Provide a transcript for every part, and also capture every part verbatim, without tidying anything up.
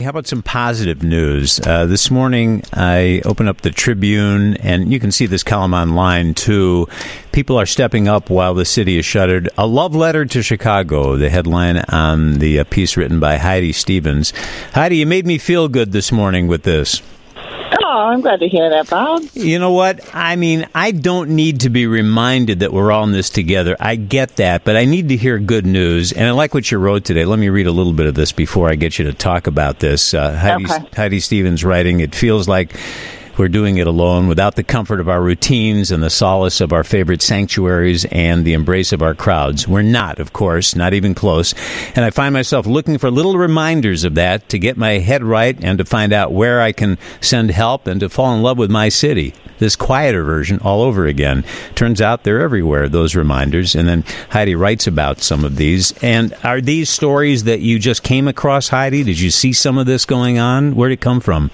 how about some positive news? Uh, this morning, I opened up the Tribune, and you can see this column online, too. People are stepping up while the city is shuttered. A love letter to Chicago, the headline on the uh, piece written by Heidi Stevens. Heidi, you made me feel good this morning with this. Oh, I'm glad to hear that, Bob. You know what? I mean, I don't need to be reminded that we're all in this together. I get that, but I need to hear good news. And I like what you wrote today. Let me read a little bit of this before I get you to talk about this. Uh, Heidi, okay. Heidi Stevens writing, it feels like we're doing it alone without the comfort of our routines and the solace of our favorite sanctuaries and the embrace of our crowds. We're not, of course, not even close. And I find myself looking for little reminders of that to get my head right and to find out where I can send help and to fall in love with my city. This quieter version all over again. Turns out they're everywhere, those reminders. And then Heidi writes about some of these. And are these stories that you just came across, Heidi? Did you see some of this going on? Where did it come from?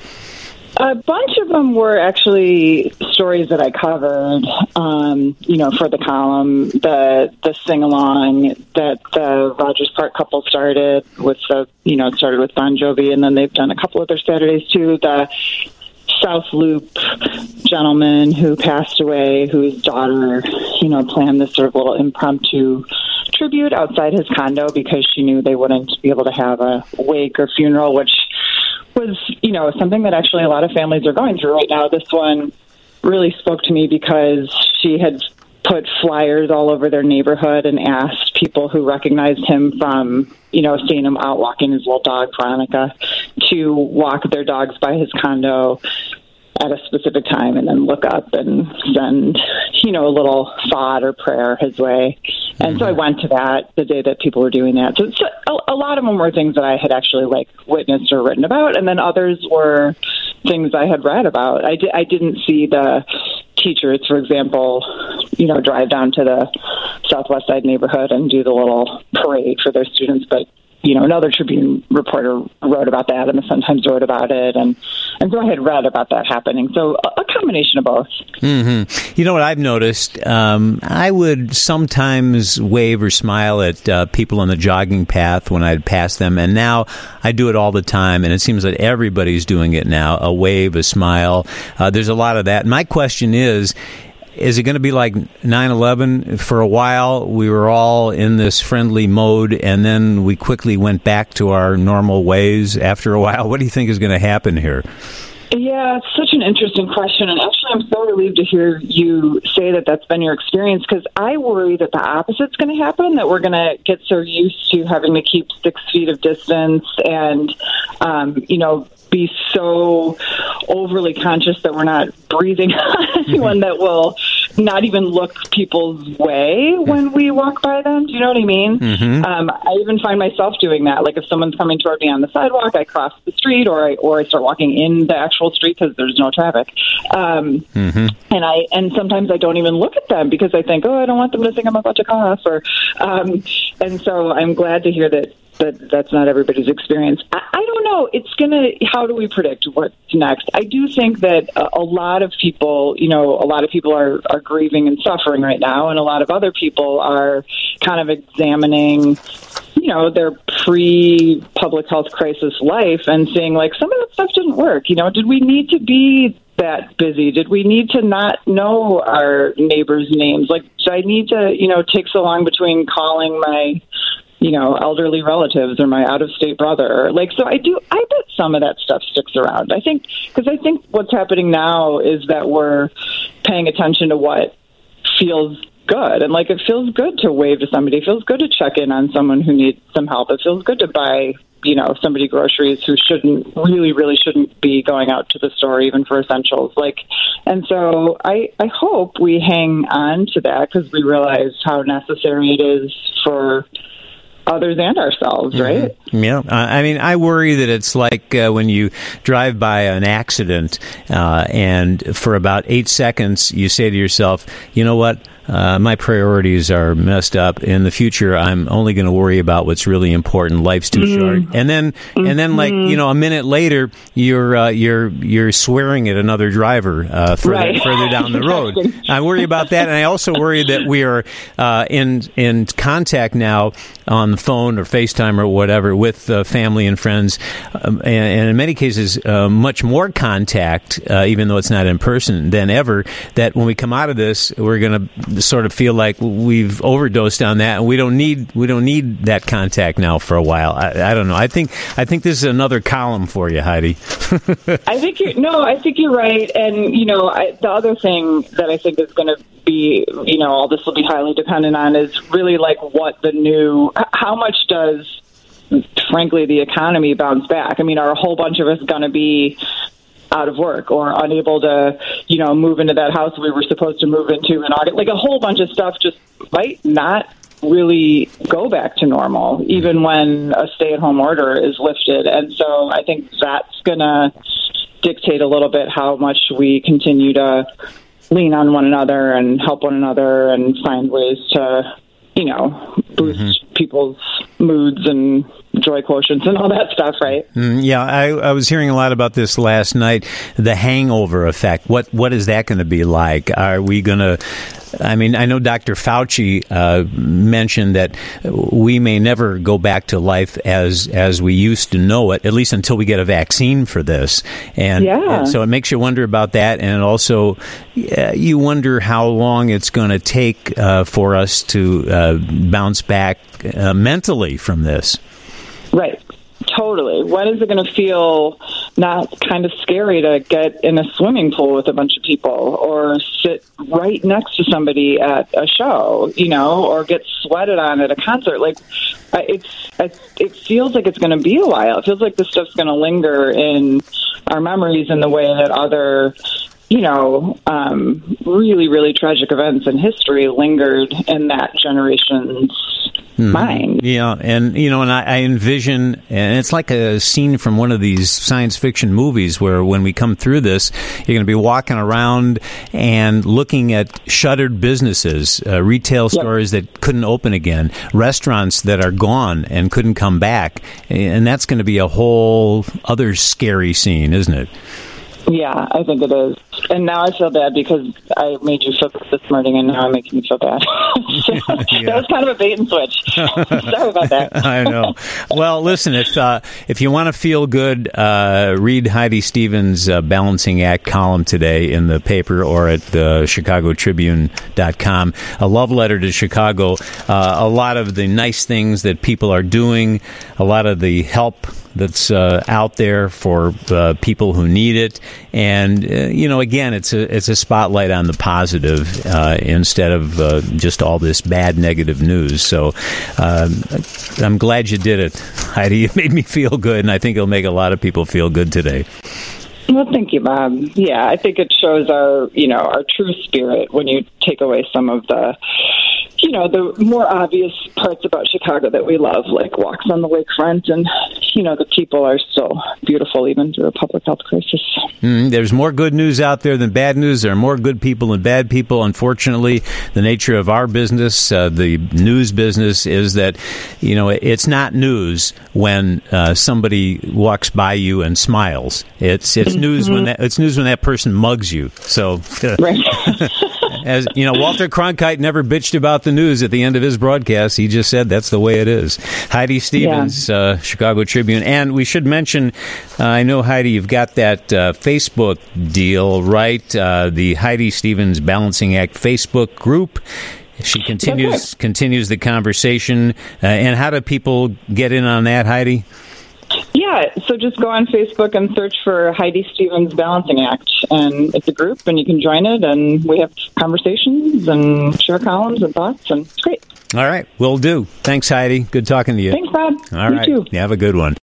A bunch of them were actually stories that I covered, um, you know, for the column. The the sing-along that the Rogers Park couple started with the, you know, it started with Bon Jovi, and then they've done a couple other Saturdays too. The South Loop gentleman who passed away, whose daughter, you know, planned this sort of little impromptu tribute outside his condo because she knew they wouldn't be able to have a wake or funeral, which was, you know, something that actually a lot of families are going through right now. This one really spoke to me because she had put flyers all over their neighborhood and asked people who recognized him from, you know, seeing him out walking his little dog, Veronica, to walk their dogs by his condo at a specific time and then look up and send, you know, a little thought or prayer his way. And mm-hmm. so I went to that the day that people were doing that. So, so a, a lot of them were things that I had actually like witnessed or written about, and then others were things I had read about. I, di- I didn't see the teachers, for example, you know, drive down to the Southwest Side neighborhood and do the little parade for their students, but you know, another Tribune reporter wrote about that, and the Sun-Times wrote about it, and, and so I had read about that happening. So a, a combination of both. Mm-hmm. You know what I've noticed? Um, I would sometimes wave or smile at uh, people on the jogging path when I'd pass them, and now I do it all the time, and it seems that everybody's doing it now, a wave, a smile. Uh, there's a lot of that. My question is, is it going to be like nine eleven? For a while, we were all in this friendly mode, and then we quickly went back to our normal ways after a while. What do you think is going to happen here? Yeah, it's such an interesting question, and actually I'm so relieved to hear you say that that's been your experience, because I worry that the opposite's going to happen, that we're going to get so used to having to keep six feet of distance and, um, you know, be so overly conscious that we're not breathing on anyone that will not even look people's way when we walk by them. Do you know what I mean? Mm-hmm. Um, I even find myself doing that. Like if someone's coming toward me on the sidewalk, I cross the street, or I or I start walking in the actual street because there's no traffic. Um, mm-hmm. And I and sometimes I don't even look at them because I think, oh, I don't want them to think I'm about to cough. Or um, and so I'm glad to hear that. But that's not everybody's experience. I, I don't know. It's going to, how do we predict what's next? I do think that a, a lot of people, you know, a lot of people are, are grieving and suffering right now, and a lot of other people are kind of examining, you know, their pre-public health crisis life and seeing, like, some of that stuff didn't work. You know, did we need to be that busy? Did we need to not know our neighbors' names? Like, do I need to, you know, take so long between calling my, you know, elderly relatives or my out-of-state brother? Like, so I do, I bet some of that stuff sticks around. I think, because I think what's happening now is that we're paying attention to what feels good. And, like, it feels good to wave to somebody. It feels good to check in on someone who needs some help. It feels good to buy, you know, somebody groceries who shouldn't, really, really shouldn't be going out to the store even for essentials. Like, and so I, I hope we hang on to that because we realize how necessary it is for others and ourselves, right? Mm-hmm. Yeah. Uh, I mean, I worry that it's like uh, when you drive by an accident uh, and for about eight seconds you say to yourself, you know what? uh, my priorities are messed up. In the future, I'm only going to worry about what's really important. Life's too mm-hmm. short. And then, mm-hmm. and then, like you know, a minute later, you're uh, you're you're swearing at another driver uh, further right. further down the road. I worry about that, and I also worry that we are uh, in in contact now on the phone or FaceTime or whatever with uh, family and friends, um, and, and in many cases, uh, much more contact, uh, even though it's not in person, than ever. That when we come out of this, we're going to sort of feel like we've overdosed on that, and we don't need we don't need that contact now for a while. I, I don't know. I think I think this is another column for you, Heidi. I think you're no. I think you're right, and you know, I, the other thing that I think is going to be, you know, all this will be highly dependent on is really like what the new, how much does, frankly, the economy bounce back? I mean, are a whole bunch of us going to be out of work or unable to, you know, move into that house we were supposed to move into in August? Like a whole bunch of stuff just might not really go back to normal, even when a stay-at-home order is lifted. And so I think that's going to dictate a little bit how much we continue to lean on one another and help one another and find ways to, you know, boost mm-hmm. people's moods and joy quotients and all that stuff, right? Mm, yeah, I, I was hearing a lot about this last night, the hangover effect. What What is that going to be like? Are we going to... I mean, I know Doctor Fauci uh, mentioned that we may never go back to life as as we used to know it, at least until we get a vaccine for this. And, yeah. and so it makes you wonder about that. And also, uh, you wonder how long it's going to take uh, for us to uh, bounce back uh, mentally from this. Right. Totally. When is it going to feel not kind of scary to get in a swimming pool with a bunch of people or sit right next to somebody at a show, you know, or get sweated on at a concert? Like, it's, it feels like it's going to be a while. It feels like this stuff's going to linger in our memories in the way that other, you know, um, really, really tragic events in history lingered in that generation's Mm-hmm. mind. Yeah, and you know, and I, I envision, and it's like a scene from one of these science fiction movies where when we come through this, you're going to be walking around and looking at shuttered businesses, uh, retail stores yep. that couldn't open again, restaurants that are gone and couldn't come back, and that's going to be a whole other scary scene, isn't it? Yeah, I think it is. And now I feel bad because I made you feel this morning, and now I'm making you feel bad. So yeah. That was kind of a bait and switch. Sorry about that. I know. Well, listen, if uh, if you want to feel good, uh, read Heidi Stevens' uh, Balancing Act column today in the paper or at uh, Chicago Tribune dot com. A love letter to Chicago. Uh, a lot of the nice things that people are doing, a lot of the help that's uh, out there for uh, people who need it, and uh, you know, again, it's a it's a spotlight on the positive uh, instead of uh, just all this bad negative news. So um, I'm glad you did it, Heidi. It made me feel good, and I think it'll make a lot of people feel good today. Well, thank you, Bob. Yeah, I think it shows our, you know, our true spirit when you take away some of the, you know, the more obvious parts about Chicago that we love, like walks on the lakefront, and, you know, the people are still beautiful even through a public health crisis. Mm, there's more good news out there than bad news. There are more good people than bad people. Unfortunately, the nature of our business, uh, the news business, is that, you know, it's not news when uh, somebody walks by you and smiles. It's it's news mm-hmm. when that it's news when that person mugs you. So, uh, right. As you know, Walter Cronkite never bitched about the news at the end of his broadcast. He just said that's the way it is. Heidi Stevens, yeah. uh, Chicago Tribune. And we should mention, uh, I know, Heidi, you've got that uh, Facebook deal, right? Uh, the Heidi Stevens Balancing Act Facebook group. She continues continues the conversation. Uh, and how do people get in on that, Heidi? Yeah, so just go on Facebook and search for Heidi Stevens Balancing Act, and it's a group, and you can join it, and we have conversations and share columns and thoughts, and it's great. All right, will do. Thanks, Heidi. Good talking to you. Thanks, Bob. All you right, too. You have a good one.